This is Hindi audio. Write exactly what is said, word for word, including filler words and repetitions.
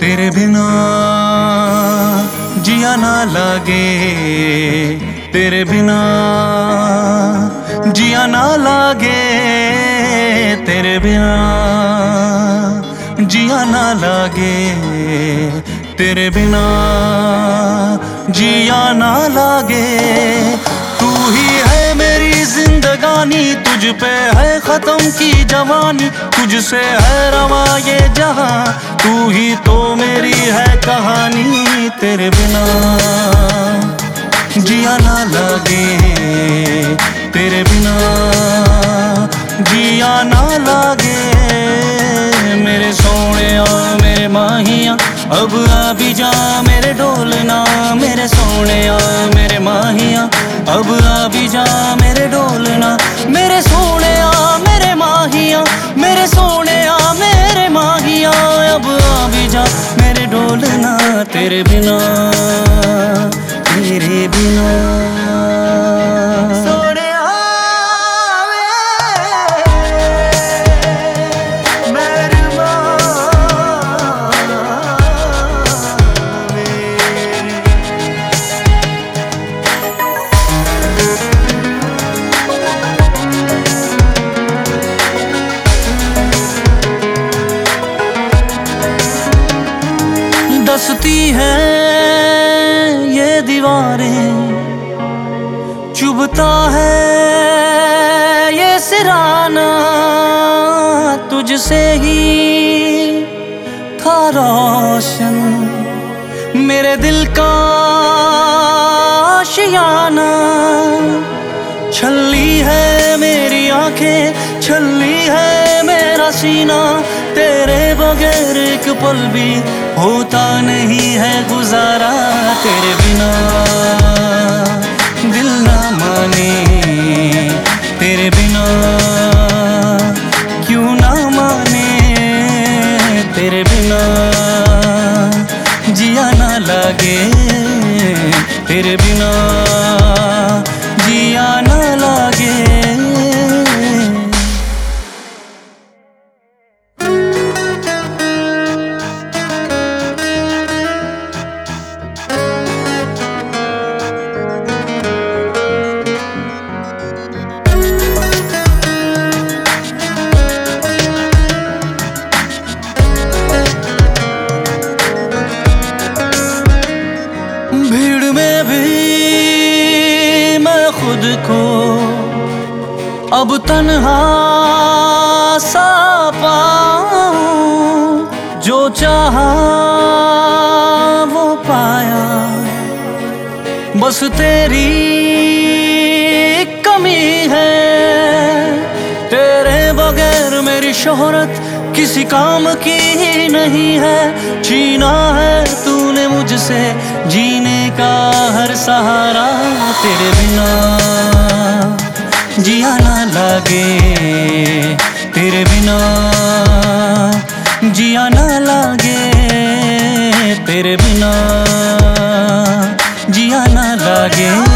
तेरे बिना जिया ना लागे, तेरे बिना जिया ना लागे, तेरे बिना जिया ना लागे, तेरे बिना जिया ना लागे। तू ही है मेरी जिंदगानी, तुझ पे है खत्म की जवानी, तुझसे है रवा ये जहां, तू ही तो मेरी है कहानी। तेरे बिना जिया ना लागे, तेरे बिना जिया ना लागे। मेरे सोनिया मेरे माहिया अब आ भी जा मेरे ढोलना, मेरे सोनिया मेरे माहिया अब आ भी जा मेरे ढोलना, मेरे सोनिया मेरे माहिया, मेरे सोनिया मेरे माहिया अब आ भी जा मेरे ढोलना। तेरे बिना तेरे बिना दसती है ये दीवारें, चुभता है ये सिराना, तुझसे ही था रोशन मेरे दिल का आशियाना। छल्ली है मेरी आंखें, छल्ली है मेरा सीना, तेरे बगैर एक पल भी होता नहीं है गुजारा। तेरे बिना दिल ना माने, तेरे बिना क्यों ना माने, तेरे बिना जिया ना लागे, तेरे बिना जिया ना लागे। भीड़ में भी मैं खुद को अब तन्हा सा पाऊं, जो चाहा वो पाया, बस तेरी कमी है। तेरे बगैर मेरी शोहरत किसी काम की ही नहीं है, छीना है तूने मुझसे जीने का हर सहारा। तेरे बिना जिया ना लागे, तेरे बिना जिया ना लागे, तेरे बिना जिया ना लागे।